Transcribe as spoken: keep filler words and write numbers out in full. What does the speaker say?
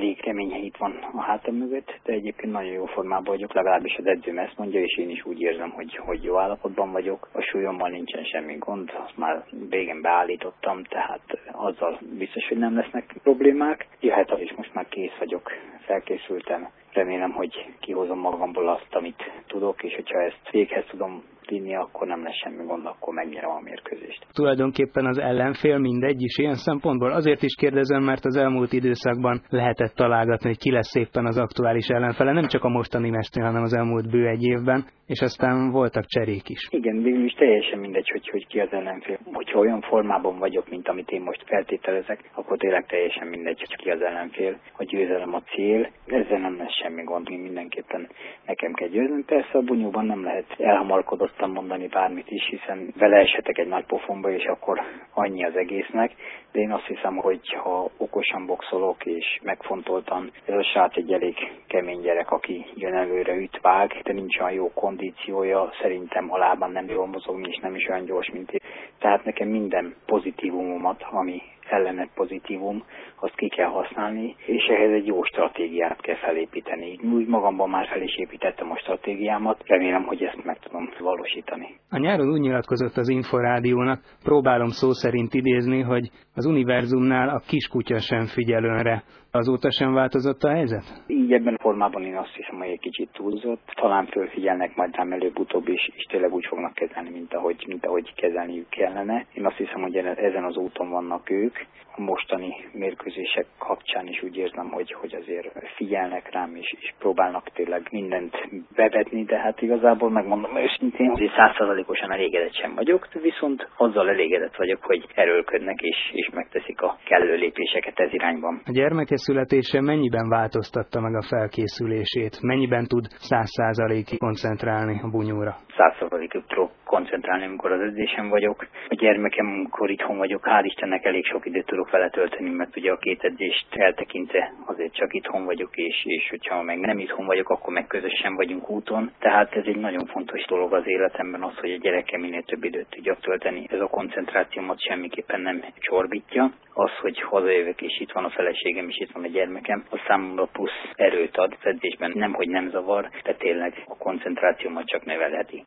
elég kemény hét van a hátam mögött, de egyébként nagyon jó formában vagyok, legalábbis az edzőm ezt mondja, és én is úgy érzem, hogy, hogy jó állapotban vagyok. A súlyommal nincsen semmi gond, azt már régen beállítottam, tehát azzal biztos, hogy nem lesznek problémák. Jöhet az is, most már kész vagyok, felkészültem. Remélem, hogy kihozom magamból azt, amit tudok, és hogyha ezt véghez tudom vinni, akkor nem lesz semmi gond, akkor megnyerem a mérkőzést. Tulajdonképpen az ellenfél mindegy is ilyen szempontból. Azért is kérdezem, mert az elmúlt időszakban lehetett találgatni, hogy ki lesz éppen az aktuális ellenfele, nem csak a mostani meccsnél, hanem az elmúlt bő egy évben, és aztán voltak cserék is. Igen, végül is teljesen mindegy, hogy, hogy ki az ellenfél. Hogyha olyan formában vagyok, mint amit én most feltételezek, akkor tényleg teljesen mindegy, hogy ki az ellenfél, a győzelem a cél. Ezzel nem lesz semmi gond, mindenképpen nekem kell győzni. Persze a bunyóban nem lehet elhamarkodottan mondani bármit is, hiszen beleeshetek egy nagy pofonba, és akkor annyi az egésznek. De én azt hiszem, hogy ha okosan boxolok és megfontoltan, ez a srác egy elég kemény gyerek, aki jön előre, üt, vág, de nincs olyan jó kondíciója, szerintem a lábán nem jól mozogni, és nem is olyan gyors, mint én. Tehát nekem minden pozitívumomat, ami ellene pozitívum, azt ki kell használni, és ehhez egy jó stratégiát kell felépíteni. Úgy magamban már fel is építettem a stratégiámat, remélem, hogy ezt meg tudom valósítani. A nyáron úgy nyilatkozott az Inforádiónak, próbálom szó szerint idézni, hogy az univerzumnál a kiskutya sem figyel önre. Azóta sem változott a helyzet? Így ebben a formában én azt hiszem, hogy egy kicsit túlzott. Talán fölfigyelnek majd rám előbb-utóbb is, és tényleg úgy fognak kezelni, mint ahogy, mint ahogy kezelniük kellene. Én azt hiszem, hogy ezen az úton vannak ők. A mostani mérkőzések kapcsán is úgy érzem, hogy, hogy azért figyelnek rám, és, és próbálnak tényleg mindent bevetni, de hát igazából megmondom őszintén, hogy száz százalékosan elégedett sem vagyok, viszont azzal elégedett vagyok, hogy erőlködnek, és, és megteszik a kellő lépéseket ez irányban. A gyermeke születése mennyiben változtatta meg a felkészülését? Mennyiben tud száz százalékig koncentrálni a bunyóra? száz százalékig tudok koncentrálni, amikor az edzésen vagyok. A gyermekem, amikor itthon vagyok, hál' Istennek elég sok időt tudok vele tölteni, mert ugye a két edzést eltekintve azért csak itthon vagyok, és, és hogyha meg nem itthon vagyok, akkor meg közösen vagyunk úton. Tehát ez egy nagyon fontos dolog az életemben az, hogy a gyerekem minél több időt tudjak tölteni. Ez a koncentrációmat semmiképpen nem csorbítja. Az, hogy hazajövök, és itt van a feleségem, és itt van a gyermekem, az számomra plusz erőt ad az edzésben. Nem, hogy nem zavar, de tényleg a koncentrációmat csak növelheti.